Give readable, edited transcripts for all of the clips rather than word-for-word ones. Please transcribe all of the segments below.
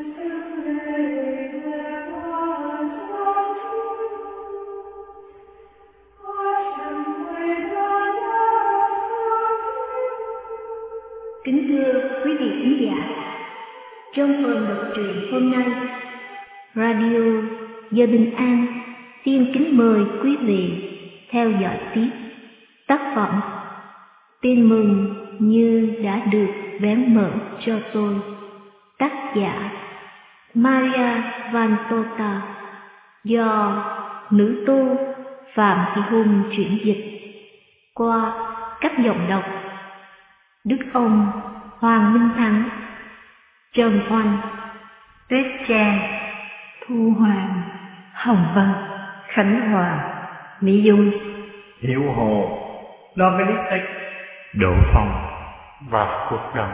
Kính thưa quý vị khán giả, trong phần đọc truyện hôm nay, Radio Giờ Bình An xin kính mời quý vị theo dõi tiếp tác phẩm Tin mừng như đã được vén mở cho tôi, tác giả Maria Vantota, do nữ tu Phạm Thị Hùng chuyển dịch qua các giọng đọc Đức Ông, Hoàng Minh Thắng, Trần Oanh, Tuyết Trang, Thu Hoàng, Hồng Vân, Khánh Hòa, Mỹ Dung, Hiểu Hồ, Dominic, Đỗ Phong và Quốc Đồng.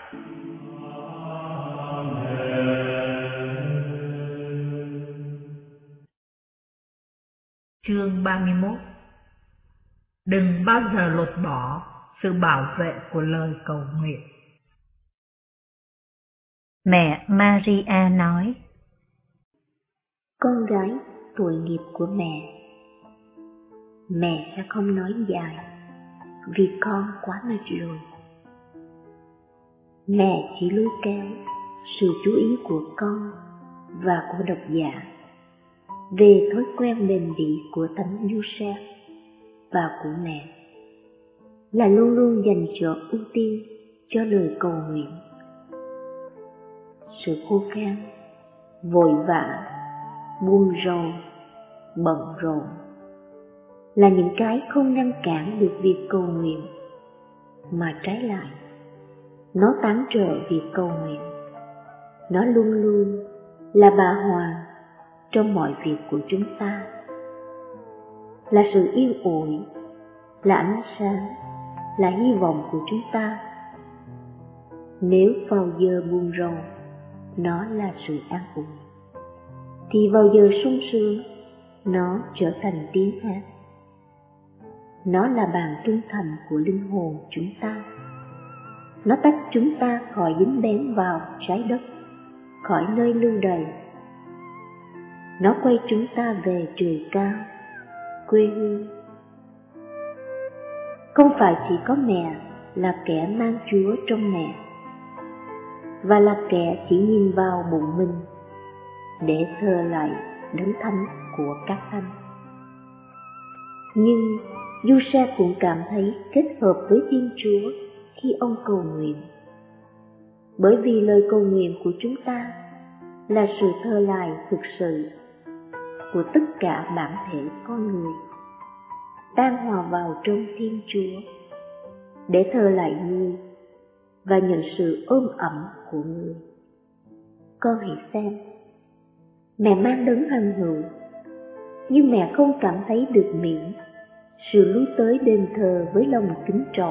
Chương 31. Đừng bao giờ lột bỏ sự bảo vệ của lời cầu nguyện. Mẹ Maria nói: Con gái tội nghiệp của mẹ sẽ không nói dài vì con quá mệt rồi. Mẹ chỉ lôi kéo sự chú ý của con và của độc giả về thói quen bền bỉ của Thánh Giuse và của mẹ là luôn luôn dành cho ưu tiên cho lời cầu nguyện. Sự khô khan, vội vã, buồn rầu, bận rộn là những cái không ngăn cản được việc cầu nguyện, mà trái lại nó cản trở việc cầu nguyện. Nó luôn luôn là bà Hoàng trong mọi việc của chúng ta, là sự yên ủi, là ánh sáng, là hy vọng của chúng ta. Nếu vào giờ buồn rầu nó là sự an ủi, thì vào giờ sung sướng nó trở thành tiếng hát. Nó là bạn trung thành của linh hồn chúng ta. Nó tách chúng ta khỏi dính bén vào trái đất, khỏi nơi lưu đày. Nó quay chúng ta về trời cao, quê hương. Không phải chỉ có mẹ là kẻ mang Chúa trong mẹ, và là kẻ chỉ nhìn vào bụng mình để thờ lại đấng thánh của các thánh. Nhưng Giuse cũng cảm thấy kết hợp với Thiên Chúa khi ông cầu nguyện, bởi vì lời cầu nguyện của chúng ta là sự thờ lại thực sự của tất cả bản thể con người, đang hòa vào trong Thiên Chúa để thờ lại người và nhận sự ôm ẩm của người. Con hãy xem, mẹ mang đấng hằng hữu, nhưng mẹ không cảm thấy được miễn sự lui tới đền thờ với lòng kính trọng.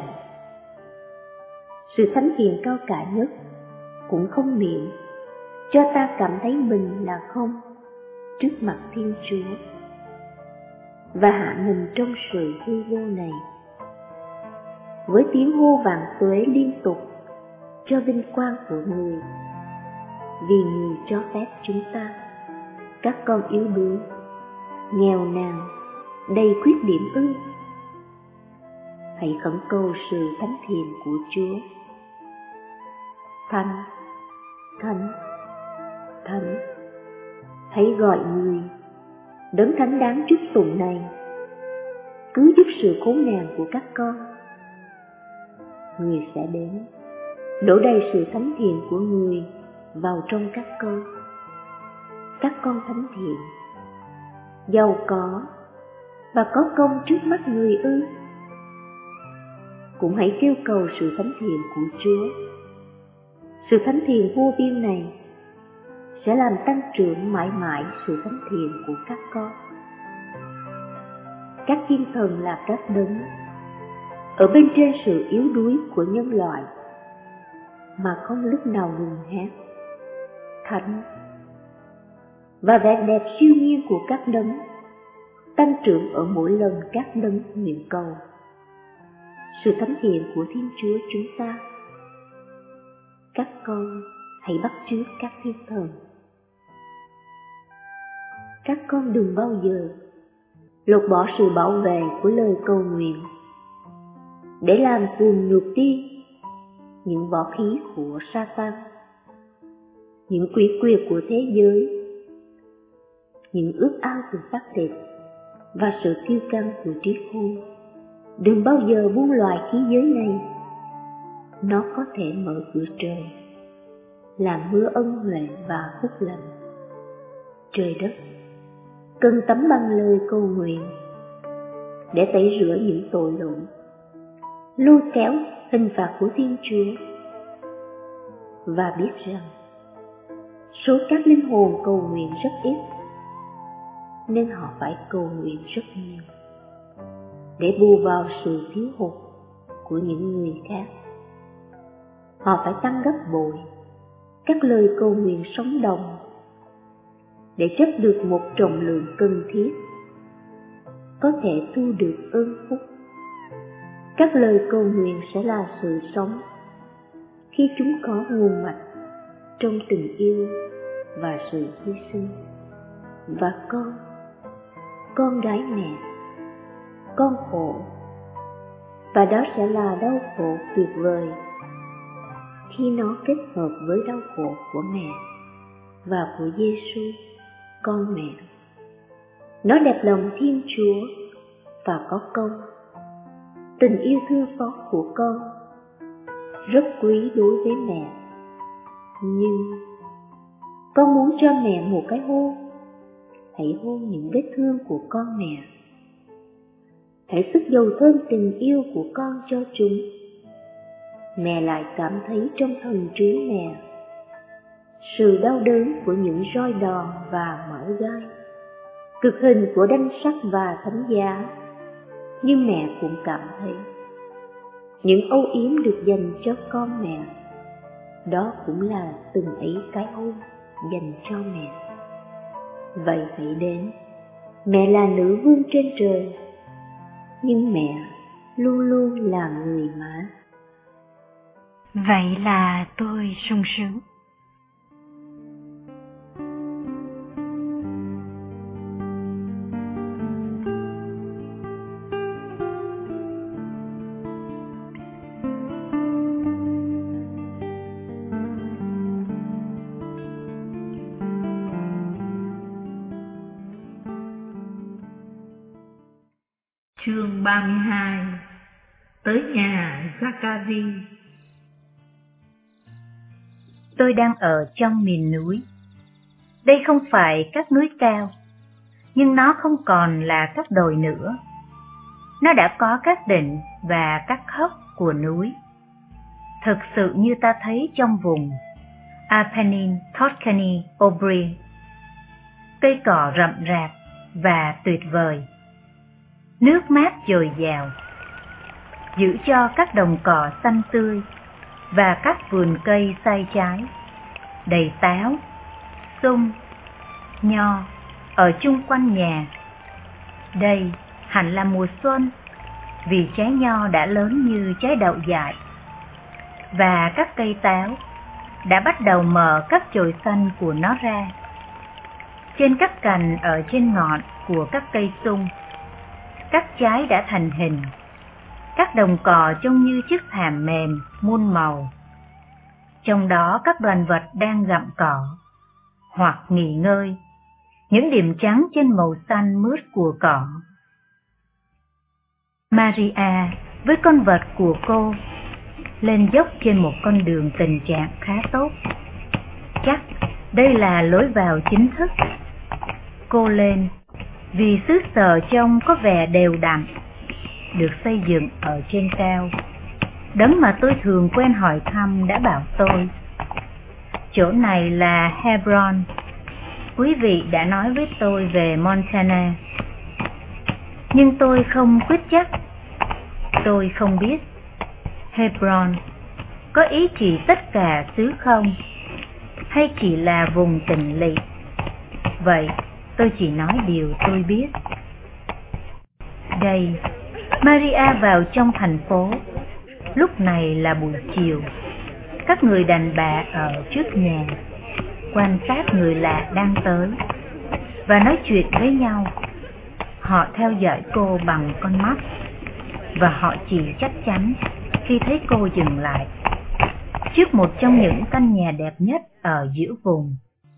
Sự thánh hiền cao cả nhất cũng không miễn cho ta cảm thấy mình là không trước mặt Thiên Chúa, và hạ mình trong sự hư vô này. Với tiếng hô vạn tuế liên tục cho vinh quang của người, vì người cho phép chúng ta, các con yếu đuối, nghèo nàn, đầy khuyết điểm ư? Hãy khẩn cầu sự thánh thiện của Chúa. Thánh, thánh, thánh, hãy gọi người, đấng thánh đáng chúc tụng này, cứu giúp sự khốn nạn của các con. Người sẽ đến, đổ đầy sự thánh thiện của người vào trong các con. Các con thánh thiện, giàu có và có công trước mắt người ư? Cũng hãy kêu cầu sự thánh thiện của Chúa. Sự thánh thiện vô biên này sẽ làm tăng trưởng mãi mãi sự thánh thiện của các con. Các thiên thần là các đấng ở bên trên sự yếu đuối của nhân loại, mà không lúc nào ngừng hát thánh, và vẻ đẹp siêu nhiên của các đấng tăng trưởng ở mỗi lần các đấng nguyện cầu. Sự thánh thiện của Thiên Chúa chúng ta. Các con hãy bắt chước các thiên thần. Các con đừng bao giờ lột bỏ sự bảo vệ của lời cầu nguyện để làm tuồn ngược đi những võ khí của Satan, những quỷ quyệt của thế giới, những ước ao của xác thịt và sự kiêu căng của trí khôn. Đừng bao giờ buông loại khí giới này. Nó có thể mở cửa trời, làm mưa ân huệ và phúc lành. Trời đất cần tắm bằng lời cầu nguyện để tẩy rửa những tội lỗi, lôi kéo hình phạt của Thiên Chúa, và biết rằng số các linh hồn cầu nguyện rất ít, nên họ phải cầu nguyện rất nhiều để bù vào sự thiếu hụt của những người khác. Họ phải tăng gấp bội các lời cầu nguyện sống động để chấp được một trọng lượng cần thiết, có thể thu được ơn phúc. Các lời cầu nguyện sẽ là sự sống khi chúng có nguồn mạch trong tình yêu và sự hy sinh. Và con gái mẹ, con khổ, và đó sẽ là đau khổ tuyệt vời khi nó kết hợp với đau khổ của mẹ và của Giêsu, con mẹ. Nó đẹp lòng Thiên Chúa và có công. Tình yêu thương xót của con rất quý đối với mẹ, nhưng con muốn cho mẹ một cái hôn. Hãy hôn những vết thương của con mẹ. Hãy sức dầu thơm tình yêu của con cho chúng. Mẹ lại cảm thấy trong thần trí mẹ sự đau đớn của những roi đòn và mỏi gai, cực hình của đanh sắt và thánh giá. Nhưng mẹ cũng cảm thấy những âu yếm được dành cho con mẹ, đó cũng là từng ấy cái hôn dành cho mẹ. Vậy hãy đến, mẹ là nữ vương trên trời, nhưng mẹ luôn luôn là người mã. Vậy là tôi sung sướng. Chương 32. Tới nhà Zachary. Tôi đang ở trong miền núi. Đây không phải các núi cao, nhưng nó không còn là các đồi nữa. Nó đã có các đỉnh và các hốc của núi. Thực sự như ta thấy trong vùng Apennine, Tuscany, Umbria. Cây cỏ rậm rạp và tuyệt vời. Nước mát dồi dào, giữ cho các đồng cỏ xanh tươi và các vườn cây sai trái, đầy táo, sung, nho ở chung quanh nhà. Đây hẳn là mùa xuân, vì trái nho đã lớn như trái đậu dại, và các cây táo đã bắt đầu mở các chồi xanh của nó ra. Trên các cành ở trên ngọn của các cây sung, các trái đã thành hình. Các đồng cỏ trông như chiếc thảm mềm muôn màu. Trong đó các đoàn vật đang gặm cỏ hoặc nghỉ ngơi, những điểm trắng trên màu xanh mướt của cỏ. Maria với con vật của cô lên dốc trên một con đường tình trạng khá tốt. Chắc đây là lối vào chính thức. Cô lên vì xứ sở trông có vẻ đều đặn, được xây dựng ở trên cao. Đấng mà tôi thường quen hỏi thăm đã bảo tôi, chỗ này là Hebron. Quý vị đã nói với tôi về Montana, nhưng tôi không quyết chắc. Tôi không biết Hebron có ý chỉ tất cả xứ không, hay chỉ là vùng tỉnh lỵ. Vậy tôi chỉ nói điều tôi biết. Đây, Maria vào trong thành phố. Lúc này là buổi chiều. Các người đàn bà ở trước nhà quan sát người lạ đang tới và nói chuyện với nhau. Họ theo dõi cô bằng con mắt và họ chỉ chắc chắn khi thấy cô dừng lại trước một trong những căn nhà đẹp nhất ở giữa vùng.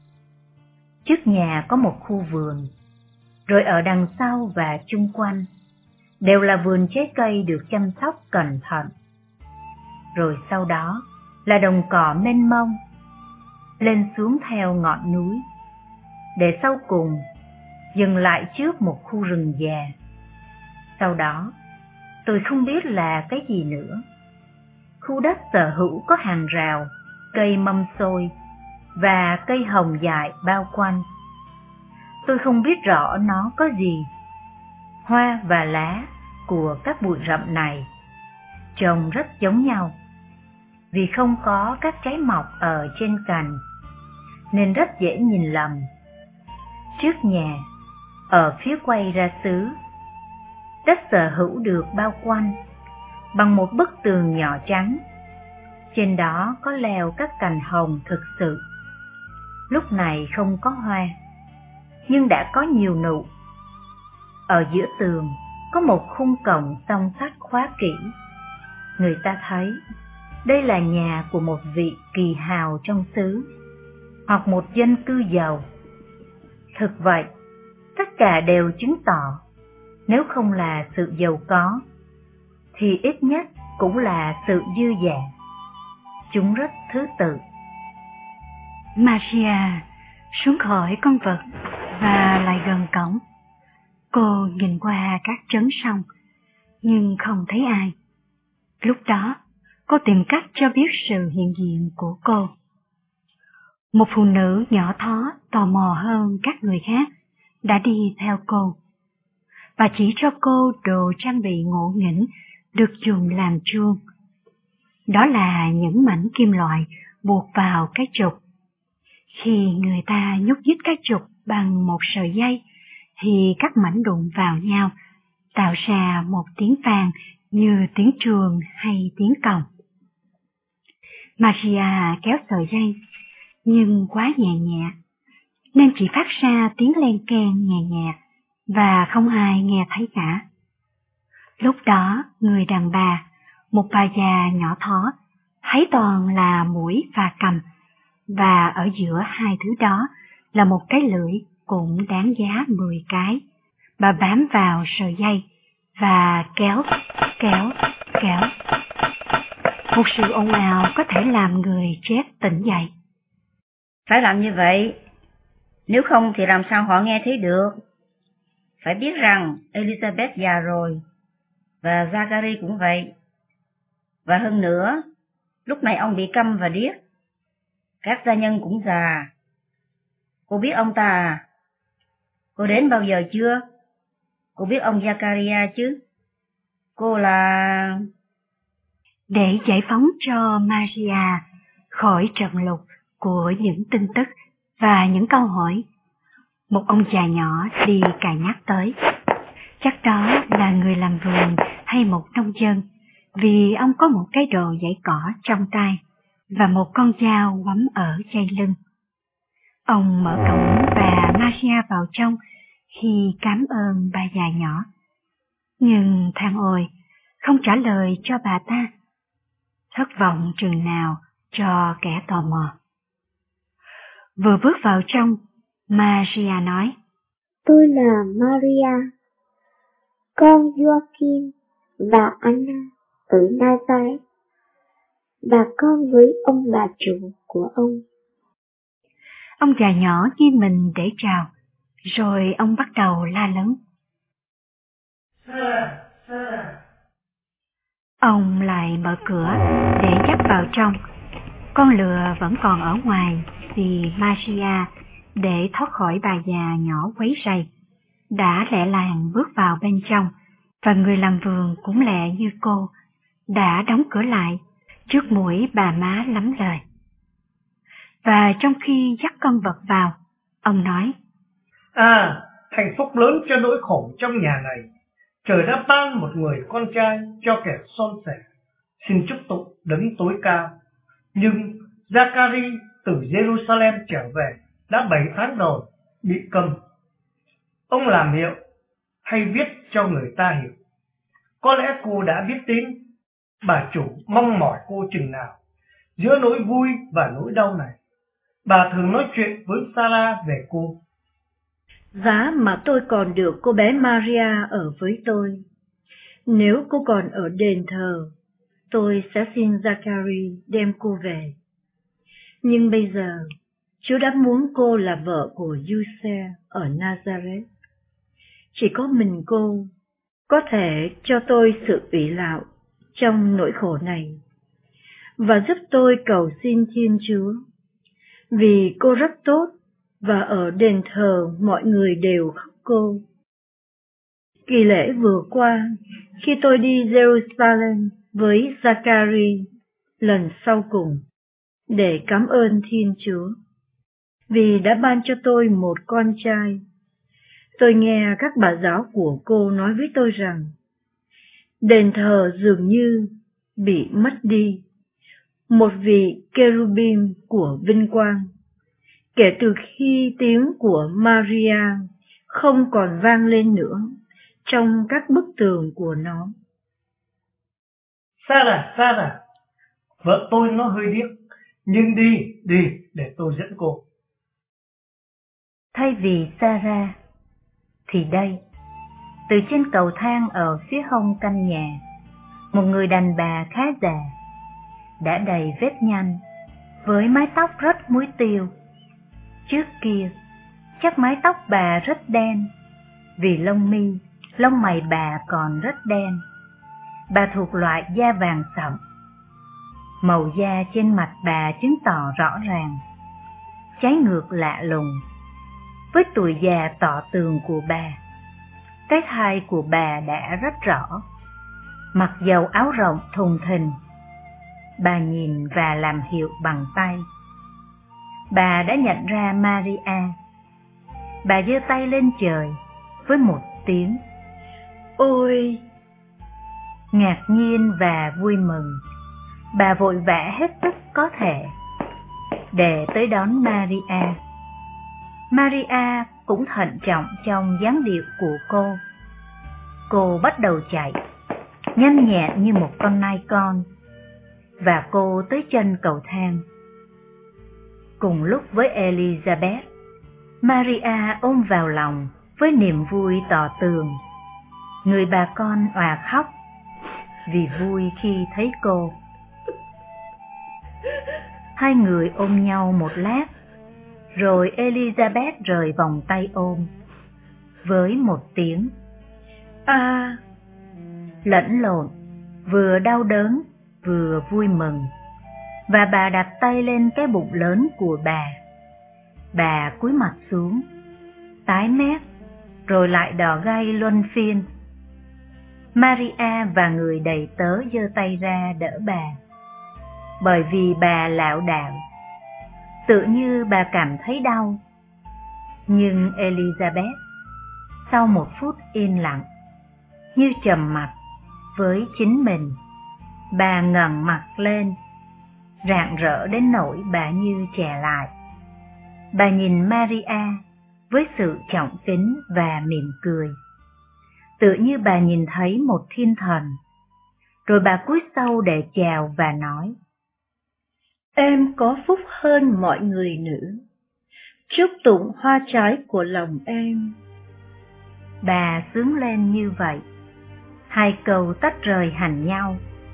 Trước nhà có một khu vườn, rồi ở đằng sau và chung quanh đều là vườn trái cây được chăm sóc cẩn thận. Rồi sau đó là đồng cỏ mênh mông lên xuống theo ngọn núi, để sau cùng dừng lại trước một khu rừng già. Sau đó tôi không biết là cái gì nữa. Khu đất sở hữu có hàng rào, cây mâm xôi và cây hồng dại bao quanh. Tôi không biết rõ nó có gì. Hoa và lá của các bụi rậm này trông rất giống nhau, vì không có các trái mọc ở trên cành nên rất dễ nhìn lầm. Trước nhà, ở phía quay ra xứ, đất sở hữu được bao quanh bằng một bức tường nhỏ trắng. Trên đó có leo các cành hồng thực sự. Lúc này không có hoa, nhưng đã có nhiều nụ. Ở giữa tường có một khung cổng song sắt khóa kỹ. Người ta thấy đây là nhà của một vị kỳ hào trong xứ, hoặc một dân cư giàu. Thực vậy, tất cả đều chứng tỏ nếu không là sự giàu có, thì ít nhất cũng là sự dư dả. Chúng rất thứ tự. Maria xuống khỏi con vật và lại gần cổng. Cô nhìn qua các trấn sông, nhưng không thấy ai. Lúc đó, cô tìm cách cho biết sự hiện diện của cô. Một phụ nữ nhỏ thó, tò mò hơn các người khác, đã đi theo cô. Bà chỉ cho cô đồ trang bị ngộ nghĩnh được dùng làm chuông. Đó là những mảnh kim loại buộc vào cái trục. Khi người ta nhúc nhích cái trục bằng một sợi dây, thì các mảnh đụng vào nhau, tạo ra một tiếng vang như tiếng truồng hay tiếng còng. Maria kéo sợi dây, nhưng quá nhẹ nhẹ, nên chỉ phát ra tiếng len keng nhẹ nhẹ, và không ai nghe thấy cả. Lúc đó, người đàn bà, một bà già nhỏ thó, thấy toàn là mũi và cằm, và ở giữa hai thứ đó là một cái lưỡi cũng đáng giá 10 cái. Bà bám vào sợi dây và kéo. Một sự ồn ào có thể làm người chết tỉnh dậy. Phải làm như vậy, nếu không thì làm sao họ nghe thấy được. Phải biết rằng Elizabeth già rồi, và Zachary cũng vậy. Và hơn nữa, lúc này ông bị câm và điếc. Các gia nhân cũng già. Cô biết ông ta à? Cô đến bao giờ chưa? Cô biết ông Zachariah chứ? Cô là... Để giải phóng cho Maria khỏi trận lục của những tin tức và những câu hỏi, một ông già nhỏ đi cài nhắc tới. Chắc đó là người làm vườn hay một nông dân, vì ông có một cái đồ giãy cỏ trong tay và một con dao quắm ở dây lưng. Ông mở cổng và Maria vào trong khi cảm ơn bà già nhỏ, nhưng than ôi không trả lời cho bà ta. Thất vọng chừng nào cho kẻ tò mò. Vừa bước vào trong, Maria nói: Tôi là Maria, con Joachim và Anna ở Nazareth, và con với ông bà chủ của ông. Ông già nhỏ nghiêng mình để chào, rồi ông bắt đầu la lớn. Ông lại mở cửa để dắt vào trong. Con lừa vẫn còn ở ngoài vì Maria, để thoát khỏi bà già nhỏ quấy rầy, đã lẹ làng bước vào bên trong, và người làm vườn cũng lẹ như cô, đã đóng cửa lại trước mũi bà má lắm lời. Và trong khi dắt con vật vào, ông nói: Hạnh phúc lớn cho nỗi khổ trong nhà này. Trời đã ban một người con trai cho kẻ son sẻ. Xin chúc tụng đấng tối cao. Nhưng Zachary từ Jerusalem trở về đã 7 tháng rồi, bị câm. Ông làm hiệu hay viết cho người ta hiểu. Có lẽ cô đã biết tin. Bà chủ mong mỏi cô chừng nào. Giữa nỗi vui và nỗi đau này, bà thường nói chuyện với Sarah về cô. Giá mà tôi còn được cô bé Maria ở với tôi. Nếu cô còn ở đền thờ, tôi sẽ xin Zachary đem cô về. Nhưng bây giờ, Chúa đã muốn cô là vợ của Giuse ở Nazareth. Chỉ có mình cô có thể cho tôi sự ủy lạo trong nỗi khổ này, và giúp tôi cầu xin Thiên Chúa, vì cô rất tốt và ở đền thờ mọi người đều khóc cô. Kỳ lễ vừa qua, khi tôi đi Jerusalem với Zachary lần sau cùng, để cảm ơn Thiên Chúa, vì đã ban cho tôi một con trai, tôi nghe các bà giáo của cô nói với tôi rằng, đền thờ dường như bị mất đi một vị Kerubim của vinh quang, kể từ khi tiếng của Maria không còn vang lên nữa trong các bức tường của nó. Sarah, vợ tôi nó hơi điếc, nhưng đi để tôi dẫn cô. Thay vì Sarah, thì đây, từ trên cầu thang ở phía hông căn nhà, một người đàn bà khá già, đã đầy vết nhăn, với mái tóc rất muối tiêu. Trước kia, chắc mái tóc bà rất đen, vì lông mày bà còn rất đen. Bà thuộc loại da vàng sậm. Màu da trên mặt bà chứng tỏ rõ ràng. Trái ngược lạ lùng, với tuổi già tỏ tường của bà, cái thai của bà đã rất rõ. Mặc dầu áo rộng thùng thình, bà nhìn và làm hiệu bằng tay. Bà đã nhận ra Maria. Bà giơ tay lên trời với một tiếng ôi! Ngạc nhiên và vui mừng, bà vội vã hết sức có thể để tới đón Maria. Maria cũng thận trọng trong dáng điệu của cô. Cô bắt đầu chạy, nhanh nhẹn như một con nai con, và cô tới chân cầu thang. Cùng lúc với Elizabeth, Maria ôm vào lòng với niềm vui tỏ tường. Người bà con òa khóc vì vui khi thấy cô. Hai người ôm nhau một lát, rồi Elizabeth rời vòng tay ôm với một tiếng a lẫn lộn, vừa đau đớn vừa vui mừng, và bà đặt tay lên cái bụng lớn của bà. Bà cúi mặt xuống, tái mét, rồi lại đỏ gay luân phiên. Maria và người đầy tớ giơ tay ra đỡ bà, bởi vì bà lảo đảo, tự như bà cảm thấy đau. Nhưng Elizabeth, sau một phút yên lặng, như trầm mặc với chính mình, bà ngẩng mặt lên, rạng rỡ đến nỗi bà như chè lại. Bà nhìn Maria với sự trọng kính và mỉm cười, tự như bà nhìn thấy một thiên thần. Rồi bà cúi sâu để chào và nói: Em có phúc hơn mọi người nữ. Chúc tụng hoa trái của lòng em. Bà sướng lên như vậy, hai câu tách rời hẳn nhau.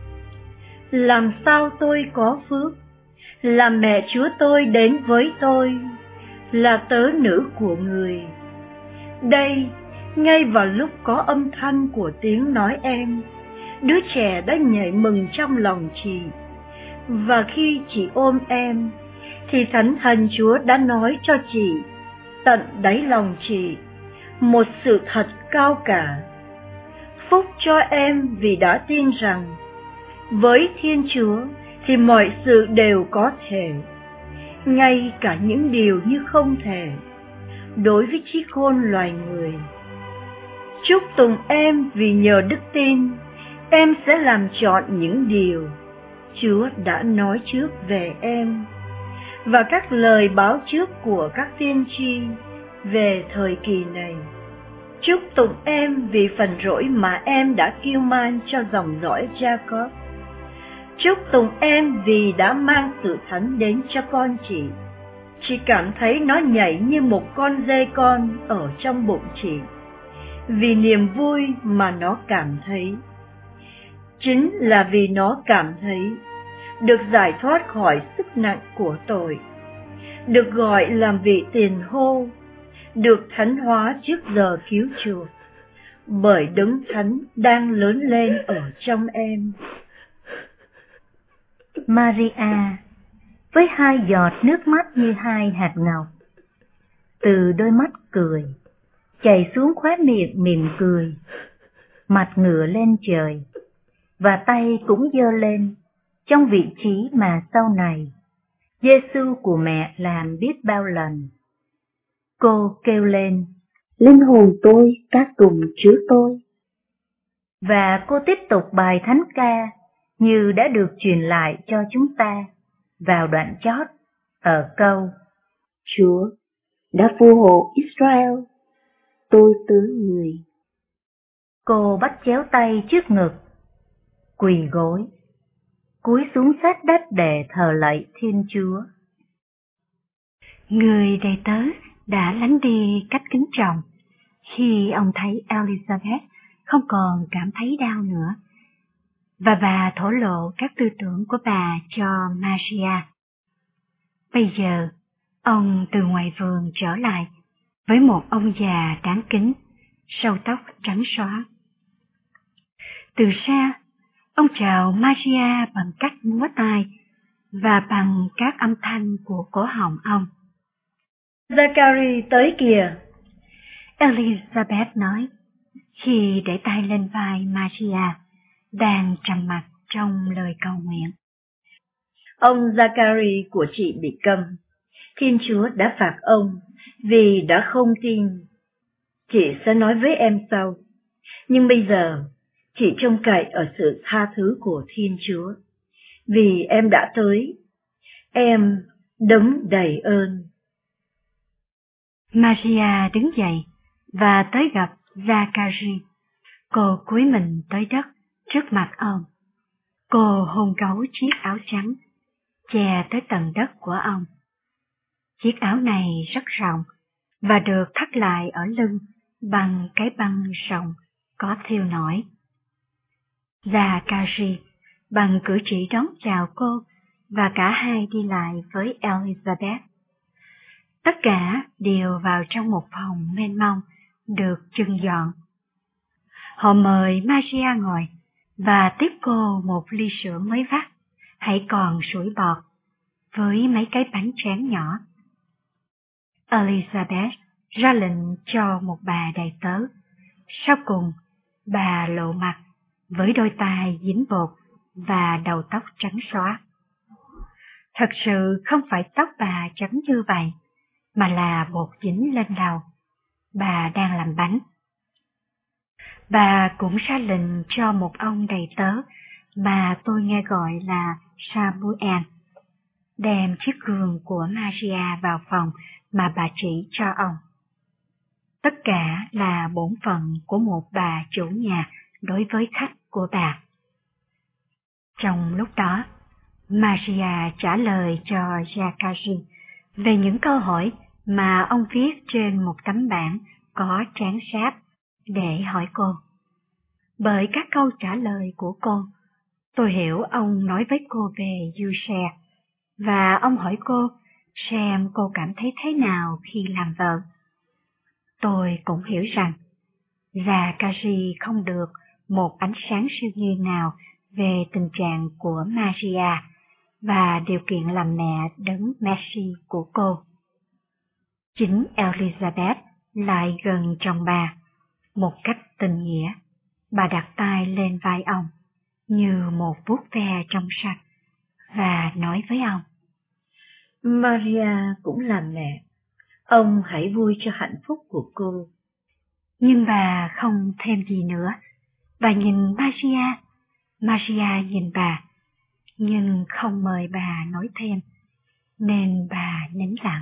Làm sao tôi có phước, là mẹ Chúa tôi đến với tôi, là tớ nữ của người. Đây, ngay vào lúc có âm thanh của tiếng nói em, đứa trẻ đã nhảy mừng trong lòng chị. Và khi chị ôm em, thì Thánh Thần Chúa đã nói cho chị, tận đáy lòng chị, một sự thật cao cả. Phúc cho em vì đã tin rằng, với Thiên Chúa thì mọi sự đều có thể, ngay cả những điều như không thể, đối với trí khôn loài người. Chúc tụng em vì nhờ đức tin, em sẽ làm trọn những điều Chúa đã nói trước về em và các lời báo trước của các tiên tri về thời kỳ này. Chúc tụng em vì phần rỗi mà em đã kiêu man cho dòng dõi Jacob. Chúc tụng em vì đã mang sự thánh đến cho con chị. Chị cảm thấy nó nhảy như một con dê con ở trong bụng chị, vì niềm vui mà nó cảm thấy. Chính là vì nó cảm thấy được giải thoát khỏi sức nặng của tội, được gọi làm vị tiền hô, được thánh hóa trước giờ cứu chuộc, bởi Đấng Thánh đang lớn lên ở trong em. Maria với 2 giọt nước mắt như 2 hạt ngọc, từ đôi mắt cười chảy xuống khóe miệng mỉm cười, mặt ngửa lên trời và tay cũng giơ lên trong vị trí mà sau này Giêsu của mẹ làm biết bao lần. Cô kêu lên: Linh hồn tôi ca tụng Chúa tôi. Và cô tiếp tục bài thánh ca như đã được truyền lại cho chúng ta vào đoạn chót ở câu: Chúa đã phù hộ Israel, tôi tướng người. Cô bắt chéo tay trước ngực, quỳ gối, cúi xuống sát đất để thờ lạy Thiên Chúa. Người đầy tớ đã lánh đi cách kính trọng khi ông thấy Elizabeth không còn cảm thấy đau nữa, và bà thổ lộ các tư tưởng của bà cho Maria. Bây giờ, ông từ ngoài vườn trở lại với một ông già đáng kính, râu tóc trắng xóa. Từ xa, ông chào Maria bằng cách múa tay và bằng các âm thanh của cổ họng ông. Zachary tới kìa, Elizabeth nói, khi để tay lên vai Maria, đang trầm mặc trong lời cầu nguyện. Ông Zachary của chị bị câm. Thiên Chúa đã phạt ông vì đã không tin. Chị sẽ nói với em sau. Nhưng bây giờ, chị trông cậy ở sự tha thứ của Thiên Chúa. Vì em đã tới, em đấng đầy ơn. Maria đứng dậy và tới gặp Zachary. Cô cúi mình tới đất trước mặt ông. Cô hôn gấu chiếc áo trắng, che tới tầng đất của ông. Chiếc áo này rất rộng và được thắt lại ở lưng bằng cái băng rộng có thêu nổi. Zachary bằng cử chỉ đón chào cô và cả hai đi lại với Elizabeth. Tất cả đều vào trong một phòng mênh mông được trưng dọn. Họ mời Maria ngồi và tiếp cô một ly sữa mới vắt, hãy còn sủi bọt, với mấy cái bánh tráng nhỏ. Elizabeth ra lệnh cho một bà đầy tớ. Sau cùng, bà lộ mặt với đôi tai dính bột và đầu tóc trắng xóa. Thật sự không phải tóc bà trắng như vậy, mà là bột dính lên đầu. Bà đang làm bánh. Bà cũng ra lệnh cho một ông đầy tớ mà tôi nghe gọi là Samuel, đem chiếc gương của Maria vào phòng mà bà chỉ cho ông. Tất cả là bổn phận của một bà chủ nhà đối với khách của bà. Trong lúc đó, Maria trả lời cho Zachary về những câu hỏi mà ông viết trên một tấm bảng có trán sáp để hỏi cô. Bởi các câu trả lời của cô, tôi hiểu ông nói với cô về Giuse, và ông hỏi cô xem cô cảm thấy thế nào khi làm vợ. Tôi cũng hiểu rằng Zachary không được một ánh sáng siêu nhiên nào về tình trạng của Maria và điều kiện làm mẹ đấng Messi của cô. Chính Elizabeth lại gần chồng bà, một cách tình nghĩa. Bà đặt tay lên vai ông như một vuốt ve trong sạch và nói với ông: Maria cũng là mẹ. Ông hãy vui cho hạnh phúc của cô. Nhưng bà không thêm gì nữa. Bà nhìn Maria, Maria nhìn bà. nhưng không mời bà nói thêm, nên bà nín lặng.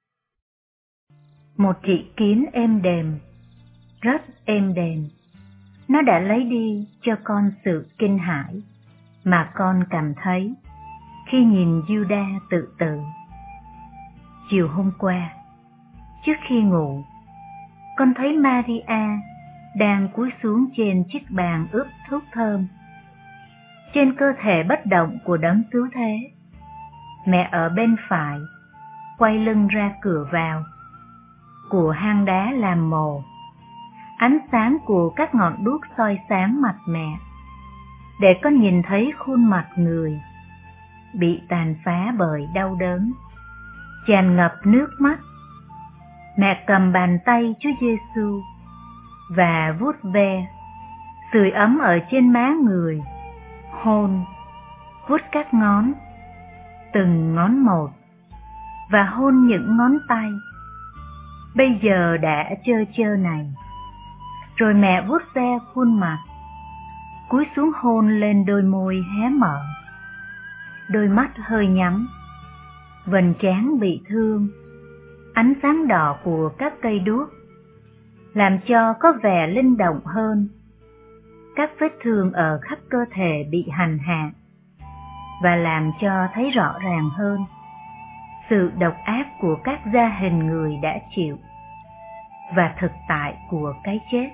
Một chị kiến êm đềm, rất êm đềm, nó đã lấy đi cho con sự kinh hãi mà con cảm thấy khi nhìn Judah tự tử. Chiều hôm qua, trước khi ngủ, con thấy Maria đang cúi xuống trên chiếc bàn ướp thuốc thơm. Trên cơ thể bất động của đấng cứu thế, mẹ ở bên phải, quay lưng ra cửa vào của hang đá làm mồ. Ánh sáng của các ngọn đuốc soi sáng mặt mẹ, để con nhìn thấy khuôn mặt người bị tàn phá bởi đau đớn, tràn ngập nước mắt. Mẹ cầm bàn tay Chúa Giêsu và vuốt ve, sưởi ấm ở trên má người, hôn, vuốt các ngón, từng ngón một, và hôn những ngón tay bây giờ đã trơ trơ này. Rồi mẹ vuốt ve khuôn mặt, cúi xuống hôn lên đôi môi hé mở, đôi mắt hơi nhắm, vầng trán bị thương. Ánh sáng đỏ của các cây đuốc làm cho có vẻ linh động hơn. Các vết thương ở khắp cơ thể bị hành hạ, và làm cho thấy rõ ràng hơn sự độc ác của các gia hình người đã chịu, và thực tại của cái chết.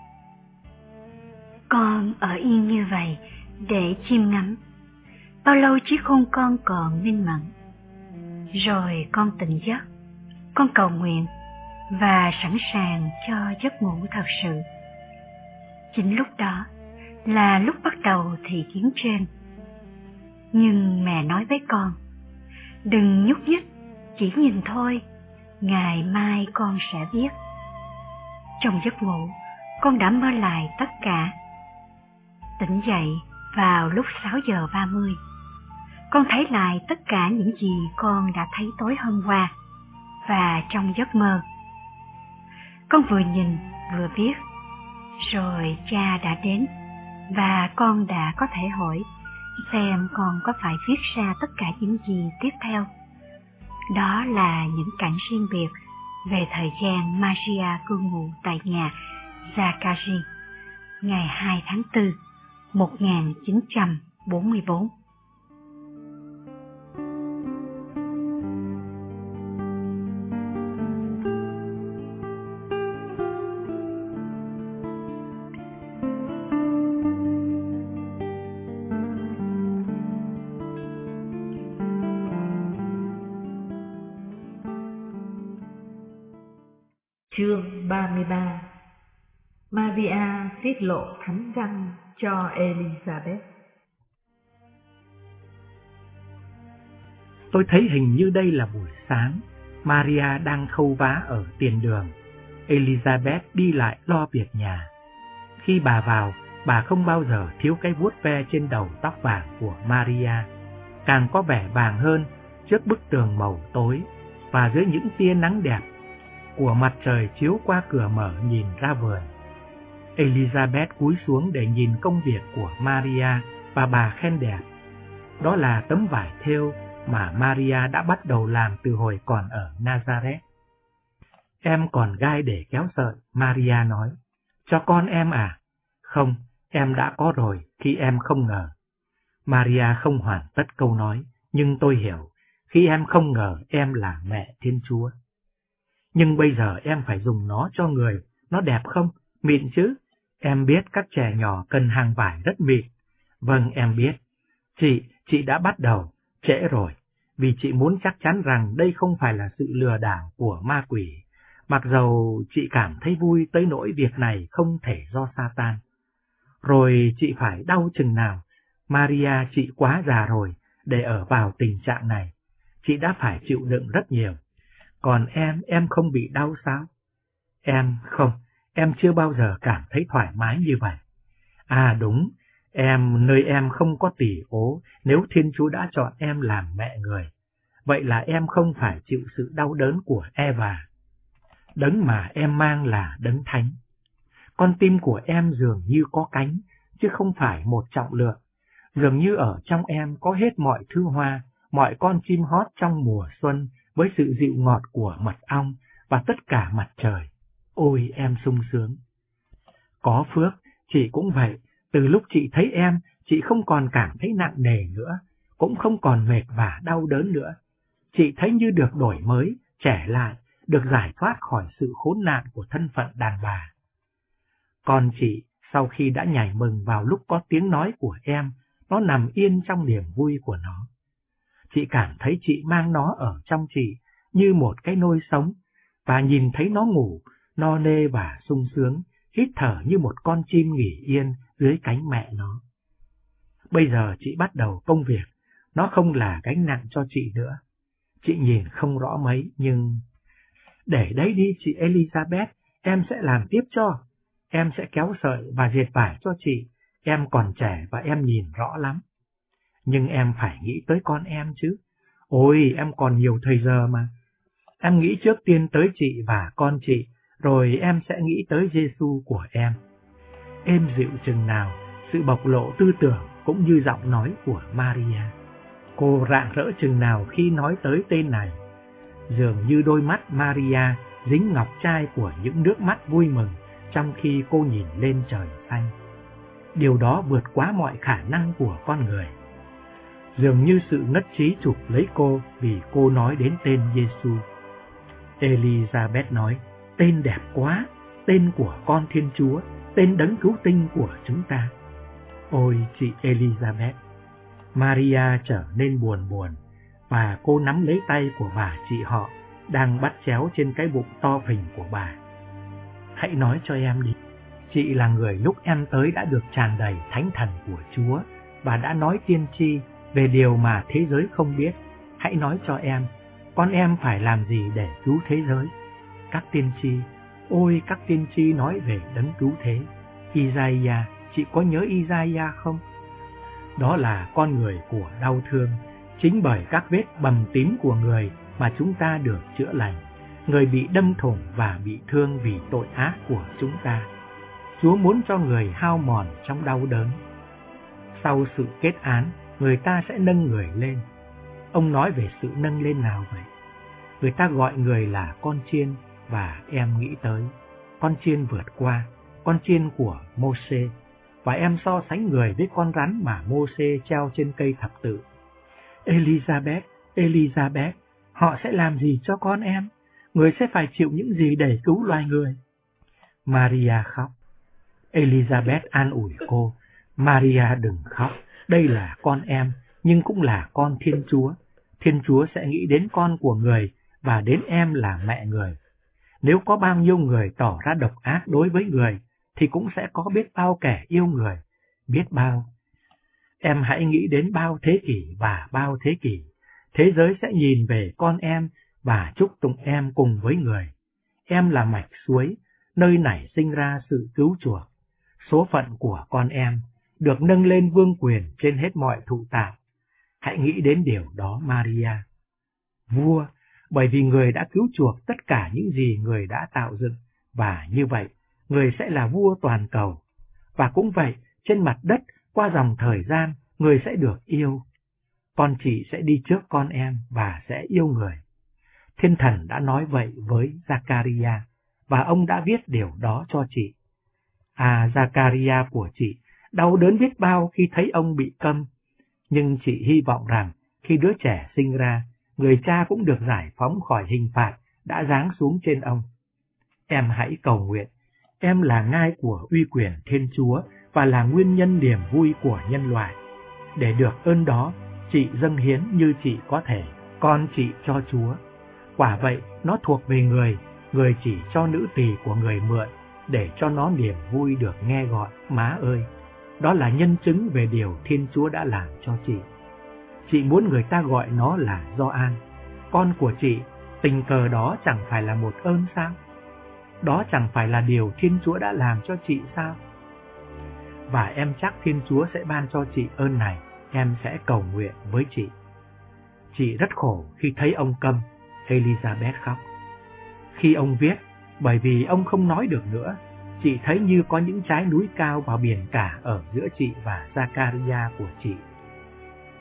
Con ở yên như vậy để chiêm ngắm, bao lâu trí khôn con còn minh mẫn. Rồi con tỉnh giấc, con cầu nguyện và sẵn sàng cho giấc ngủ thật sự. Chính lúc đó là lúc bắt đầu thị kiến trên. Nhưng mẹ nói với con, đừng nhúc nhích, chỉ nhìn thôi, ngày mai con sẽ biết. Trong giấc ngủ, con đã mơ lại tất cả. Tỉnh dậy vào lúc 6:30, con thấy lại tất cả những gì con đã thấy tối hôm qua và trong giấc mơ. Con vừa nhìn vừa viết, rồi cha đã đến và con đã có thể hỏi xem con có phải viết ra tất cả những gì tiếp theo. Đó là những cảnh riêng biệt về thời gian Maria cư ngụ tại nhà Zachary ngày 2 tháng 4, 1944. Chương 33. Maria tiết lộ thánh răng cho Elizabeth. Tôi thấy hình như đây là buổi sáng. Maria đang khâu vá ở tiền đường. Elizabeth đi lại lo việc nhà. Khi bà vào, bà không bao giờ thiếu cái vuốt ve trên đầu tóc vàng của Maria, càng có vẻ vàng hơn trước bức tường màu tối và dưới những tia nắng đẹp của mặt trời chiếu qua cửa mở nhìn ra vườn. Elizabeth cúi xuống để nhìn công việc của Maria và bà khen đẹp. Đó là tấm vải thêu mà Maria đã bắt đầu làm từ hồi còn ở Nazareth. Em còn gai để kéo sợi, Maria nói. Cho con em à? Không, em đã có rồi khi em không ngờ. Maria không hoàn tất câu nói, nhưng tôi hiểu, khi em không ngờ em là mẹ Thiên Chúa. Nhưng bây giờ em phải dùng nó cho người, nó đẹp không? Mịn chứ? Em biết các trẻ nhỏ cần hàng vải rất mịn. Vâng, em biết. Chị đã bắt đầu, trễ rồi, vì chị muốn chắc chắn rằng đây không phải là sự lừa đảo của ma quỷ, mặc dầu chị cảm thấy vui tới nỗi việc này không thể do Satan. Rồi chị phải đau chừng nào? Maria, chị quá già rồi để ở vào tình trạng này. Chị đã phải chịu đựng rất nhiều. Còn em không bị đau sao? Em không, em chưa bao giờ cảm thấy thoải mái như vậy. À đúng, nơi em không có tỉ ố nếu Thiên Chúa đã chọn em làm mẹ người. Vậy là em không phải chịu sự đau đớn của Eva. Đấng mà em mang là đấng thánh. Con tim của em dường như có cánh, chứ không phải một trọng lượng. Dường như ở trong em có hết mọi thứ hoa, mọi con chim hót trong mùa xuân với sự dịu ngọt của mật ong và tất cả mặt trời. Ôi em sung sướng. Có phước, chị cũng vậy. Từ lúc chị thấy em, chị không còn cảm thấy nặng nề nữa, cũng không còn mệt và đau đớn nữa. Chị thấy như được đổi mới, trẻ lại, được giải thoát khỏi sự khốn nạn của thân phận đàn bà. Còn chị, sau khi đã nhảy mừng vào lúc có tiếng nói của em, nó nằm yên trong niềm vui của nó. Chị cảm thấy chị mang nó ở trong chị như một cái nôi sống, và nhìn thấy nó ngủ, no nê và sung sướng, hít thở như một con chim nghỉ yên dưới cánh mẹ nó. Bây giờ chị bắt đầu công việc, nó không là gánh nặng cho chị nữa. Chị nhìn không rõ mấy, nhưng... Để đấy đi chị Elizabeth, em sẽ làm tiếp cho. Em sẽ kéo sợi và dệt vải cho chị. Em còn trẻ và em nhìn rõ lắm. Nhưng em phải nghĩ tới con em chứ. Ôi, em còn nhiều thời giờ mà. Em nghĩ trước tiên tới chị và con chị, rồi em sẽ nghĩ tới Giêsu của em. Êm dịu chừng nào, sự bộc lộ tư tưởng cũng như giọng nói của Maria. Cô rạng rỡ chừng nào khi nói tới tên này. Dường như đôi mắt Maria dính ngọc trai của những nước mắt vui mừng trong khi cô nhìn lên trời xanh. Điều đó vượt quá mọi khả năng của con người. Dường như sự ngất trí chụp lấy cô vì cô nói đến tên Giêsu. Elizabeth nói, tên đẹp quá, tên của con Thiên Chúa, tên đấng cứu tinh của chúng ta. Ôi chị Elizabeth! Maria trở nên buồn buồn, và cô nắm lấy tay của bà chị họ đang bắt chéo trên cái bụng to phình của bà. Hãy nói cho em đi. Chị là người lúc em tới đã được tràn đầy thánh thần của Chúa và đã nói tiên tri về điều mà thế giới không biết. Hãy nói cho em, con em phải làm gì để cứu thế giới? Các tiên tri, ôi các tiên tri nói về đấng cứu thế. Isaiah, chị có nhớ Isaiah không? Đó là con người của đau thương. Chính bởi các vết bầm tím của người mà chúng ta được chữa lành. Người bị đâm thủng và bị thương vì tội ác của chúng ta. Chúa muốn cho người hao mòn trong đau đớn. Sau sự kết án, người ta sẽ nâng người lên. Ông nói về sự nâng lên nào vậy? Người ta gọi người là con chiên, và em nghĩ tới con chiên vượt qua, con chiên của Mô-sê, và em so sánh người với con rắn mà Mô-sê treo trên cây thập tự. Elizabeth, Elizabeth, họ sẽ làm gì cho con em? Người sẽ phải chịu những gì để cứu loài người? Maria khóc. Elizabeth an ủi cô, Maria đừng khóc, đây là con em, nhưng cũng là con Thiên Chúa. Thiên Chúa sẽ nghĩ đến con của người và đến em là mẹ người. Nếu có bao nhiêu người tỏ ra độc ác đối với người, thì cũng sẽ có biết bao kẻ yêu người, biết bao. Em hãy nghĩ đến bao thế kỷ và bao thế kỷ, thế giới sẽ nhìn về con em và chúc tụng em cùng với người. Em là mạch suối, nơi nảy sinh ra sự cứu chuộc. Số phận của con em được nâng lên vương quyền trên hết mọi thụ tạo. Hãy nghĩ đến điều đó, Maria. Vua, bởi vì người đã cứu chuộc tất cả những gì người đã tạo dựng, và như vậy, người sẽ là vua toàn cầu. Và cũng vậy, trên mặt đất, qua dòng thời gian, người sẽ được yêu. Con chị sẽ đi trước con em và sẽ yêu người. Thiên thần đã nói vậy với Zachariah, và ông đã viết điều đó cho chị. À, Zachariah của chị, đau đớn biết bao khi thấy ông bị câm. Nhưng chị hy vọng rằng, khi đứa trẻ sinh ra, người cha cũng được giải phóng khỏi hình phạt đã giáng xuống trên ông. Em hãy cầu nguyện, em là ngai của uy quyền Thiên Chúa và là nguyên nhân niềm vui của nhân loại. Để được ơn đó, chị dâng hiến như chị có thể, con chị cho Chúa. Quả vậy, nó thuộc về người, người chỉ cho nữ tỳ của người mượn, để cho nó niềm vui được nghe gọi, má ơi. Đó là nhân chứng về điều Thiên Chúa đã làm cho chị. Chị muốn người ta gọi nó là Gioan, con của chị. Tình cờ đó chẳng phải là một ơn sao? Đó chẳng phải là điều Thiên Chúa đã làm cho chị sao? Và em chắc Thiên Chúa sẽ ban cho chị ơn này. Em sẽ cầu nguyện với chị. Chị rất khổ khi thấy ông câm. Elizabeth khóc. Khi ông viết, bởi vì ông không nói được nữa, chị thấy như có những trái núi cao và biển cả ở giữa chị và Zachariah của chị.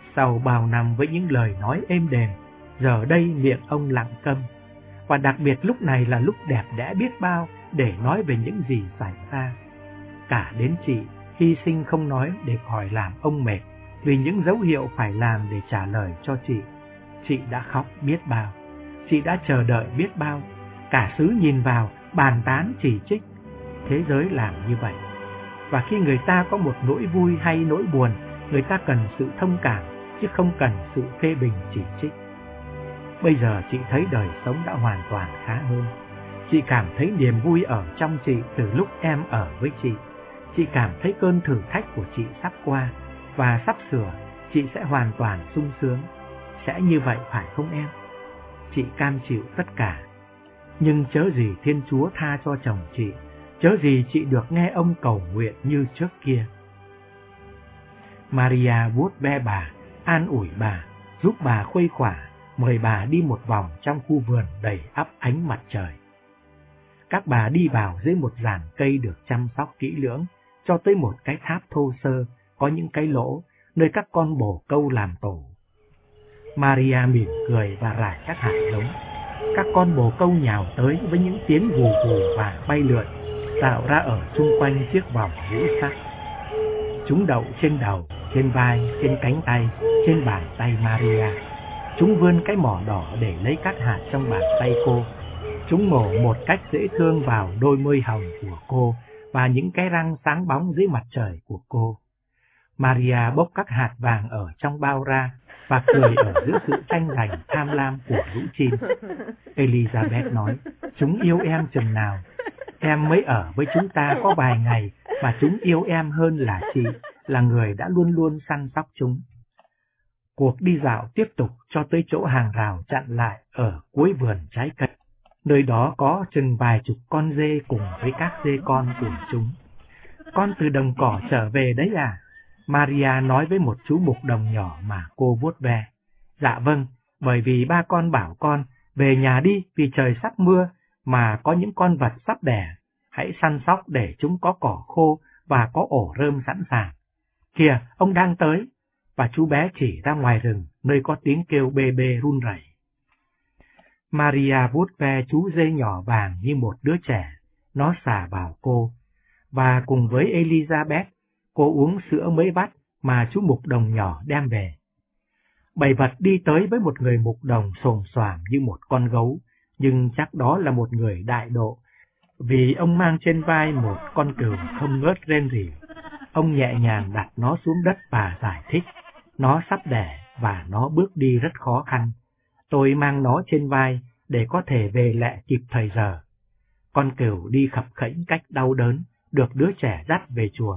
Sau bao năm với những lời nói êm đềm, giờ đây miệng ông lặng câm. Và đặc biệt lúc này là lúc đẹp đẽ biết bao để nói về những gì xảy ra. Cả đến chị hy sinh không nói để khỏi làm ông mệt, vì những dấu hiệu phải làm để trả lời cho chị. Chị đã khóc biết bao, chị đã chờ đợi biết bao, cả xứ nhìn vào, bàn tán chỉ trích. Thế giới làm như vậy. Và khi người ta có một nỗi vui hay nỗi buồn, người ta cần sự thông cảm, chứ không cần sự phê bình chỉ trích. Bây giờ chị thấy đời sống đã hoàn toàn khá hơn. Chị cảm thấy niềm vui ở trong chị từ lúc em ở với chị. Chị cảm thấy cơn thử thách của chị sắp qua, và sắp sửa chị sẽ hoàn toàn sung sướng. Sẽ như vậy phải không em? Chị cam chịu tất cả. Nhưng chớ gì Thiên Chúa tha cho chồng chị, chớ gì chị được nghe ông cầu nguyện như trước kia. Maria vuốt ve bà, an ủi bà, giúp bà khuây khỏa, mời bà đi một vòng trong khu vườn đầy ắp ánh mặt trời. Các bà đi vào dưới một giàn cây được chăm sóc kỹ lưỡng, cho tới một cái tháp thô sơ, có những cái lỗ, nơi các con bồ câu làm tổ. Maria mỉm cười và rải các hạt giống. Các con bồ câu nhào tới với những tiếng gù gù và bay lượn, tạo ra ở xung quanh chiếc vòng ngũ sắc. Chúng đậu trên đầu, trên vai, trên cánh tay, trên bàn tay Maria. Chúng vươn cái mỏ đỏ để lấy các hạt trong bàn tay cô. Chúng mổ một cách dễ thương vào đôi môi hồng của cô và những cái răng sáng bóng dưới mặt trời của cô. Maria bốc các hạt vàng ở trong bao ra và cười ở giữa sự tranh giành tham lam của lũ chim. Elizabeth nói, chúng yêu em chừng nào. Em mới ở với chúng ta có vài ngày mà chúng yêu em hơn là chị, là người đã luôn luôn săn sóc chúng. Cuộc đi dạo tiếp tục cho tới chỗ hàng rào chặn lại ở cuối vườn trái cây. Nơi đó có chừng vài chục con dê cùng với các dê con của chúng. Con từ đồng cỏ trở về đấy à? Maria nói với một chú mục đồng nhỏ mà cô vuốt ve. Dạ vâng, bởi vì ba con bảo con về nhà đi vì trời sắp mưa mà có những con vật sắp đẻ. Hãy săn sóc để chúng có cỏ khô và có ổ rơm sẵn sàng. Kìa, ông đang tới. Và chú bé chỉ ra ngoài rừng, nơi có tiếng kêu bê bê run rẩy. Maria vuốt ve chú dê nhỏ vàng như một đứa trẻ. Nó xà vào cô. Và cùng với Elizabeth, cô uống sữa mới vắt mà chú mục đồng nhỏ đem về. Bầy vật đi tới với một người mục đồng xồm xoàm như một con gấu, nhưng chắc đó là một người đại độ, vì ông mang trên vai một con cừu không ngớt rên rỉ. Ông nhẹ nhàng đặt nó xuống đất và giải thích, nó sắp đẻ và nó bước đi rất khó khăn. Tôi mang nó trên vai để có thể về lẹ kịp thời giờ. Con cừu đi khập khễnh cách đau đớn, được đứa trẻ dắt về chuồng.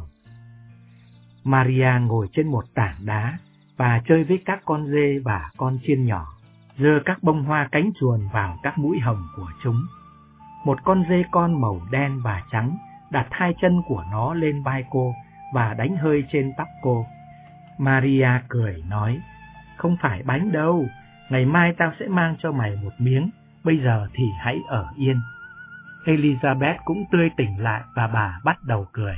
Maria ngồi trên một tảng đá và chơi với các con dê và con chiên nhỏ, giơ các bông hoa cánh chuồn vào các mũi hồng của chúng. Một con dê con màu đen và trắng đặt hai chân của nó lên vai cô và đánh hơi trên tóc cô. Maria cười nói, không phải bánh đâu, ngày mai tao sẽ mang cho mày một miếng, bây giờ thì hãy ở yên. Elizabeth cũng tươi tỉnh lại và bà bắt đầu cười.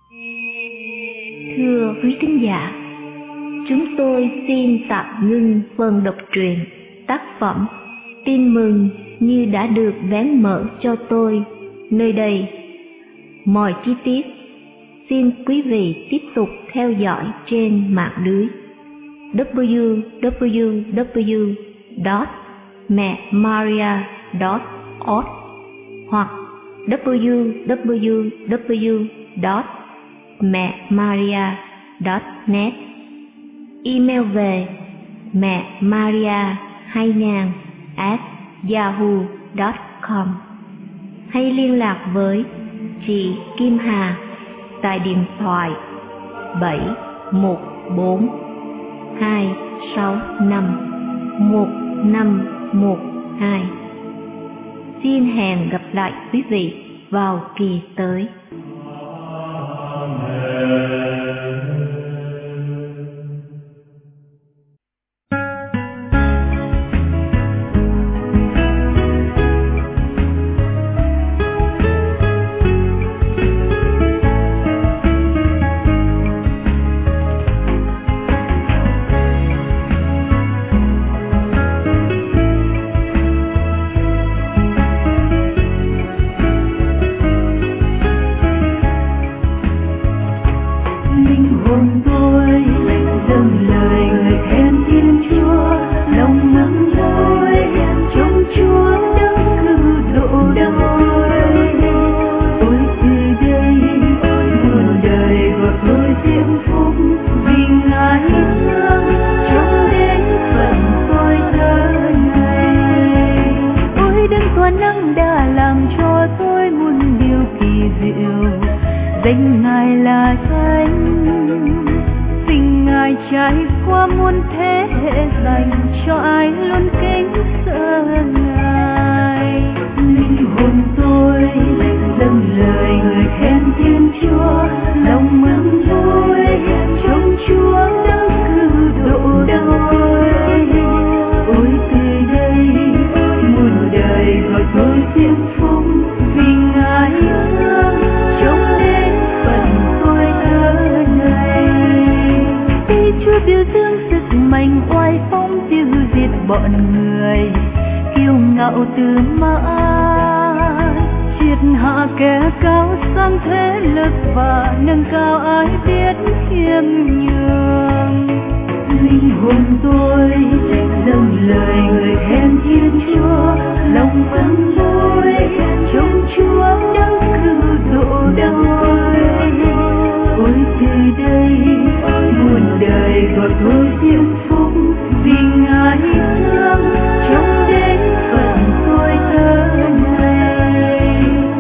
Thưa quý thính giả, chúng tôi xin tạm ngưng phần đọc truyện tác phẩm Tin mừng như đã được vén mở cho tôi nơi đây. Mọi chi tiết xin quý vị tiếp tục theo dõi trên mạng lưới www.memaria.org hoặc www.memaria.net. Email về memaria2000@yahoo.com hay liên lạc với chị Kim Hà tại điện thoại 714-265-1512. Xin hẹn gặp lại quý vị vào kỳ tới. muôn thế hệ dành cho ai luôn kính sợ Ngài. Linh hồn tôi dâng lời người khen Thiên Chúa, lòng mừng vui trong Chúa đã cứu độ tôi. Ôi từ đây muôn đời gọi tôi diễm phúc, vì Ngài thương trông đến phận tôi thơ này. Vì Chúa biểu dương sức mạnh oai phong tiêu diệt bọn người kiêu ngạo từ mãn, triệt hạ kẻ cao sang thế lực và nâng cao ai biết khiêm nhường. Linh hồn tôi dâng lời người khen Thiên Chúa, lòng mừng vui trong Chúa đã cứu độ tôi. Ôi từ đây muôn đời gọi tôi diễm phúc, vì Ngài thương trông đến phận tôi thơ này.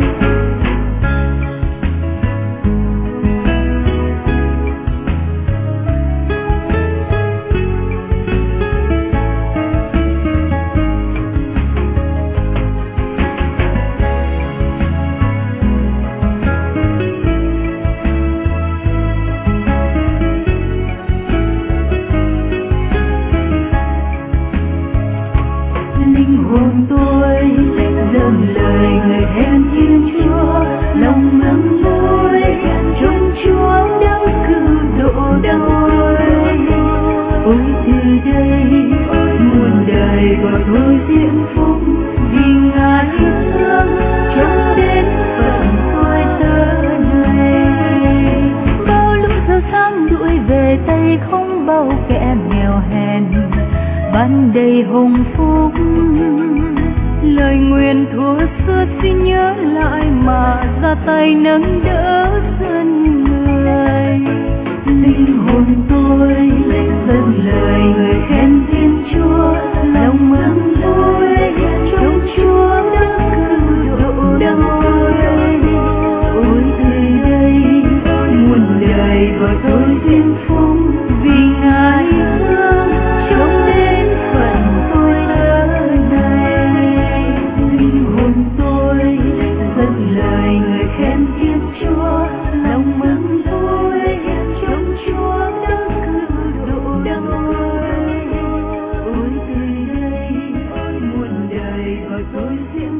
Linh hồn tôi dâng lời người khen Thiên Chúa, lòng mừng vui trong Chúa đã cứu độ tôi. Ôi từ đây muôn đời gọi tôi diễm phúc, vì Ngài thương trông đến phận tôi thơ này. Bao lúc giờ sáng đuổi về tay không bao kẻ nghèo hèn, ban đầy hồng phúc. Lời nguyền thua xưa xin nhớ lại mà ra tay nâng đỡ dân người. Linh hồn tôi dâng lời người khen Thiên Chúa, lòng mừng vui trong Chúa đã cứu độ tôi. Ôi từ đây muôn đời gọi tôi diễm phúc, vì Ngài thương trông đến phận tôi thơ này. Linh hồn tôi dâng lời người khen Thiên Chúa, lòng mừng vui trong Chúa đã cứu độ tôi. Ôi từ đây muôn đời gọi tôi diễm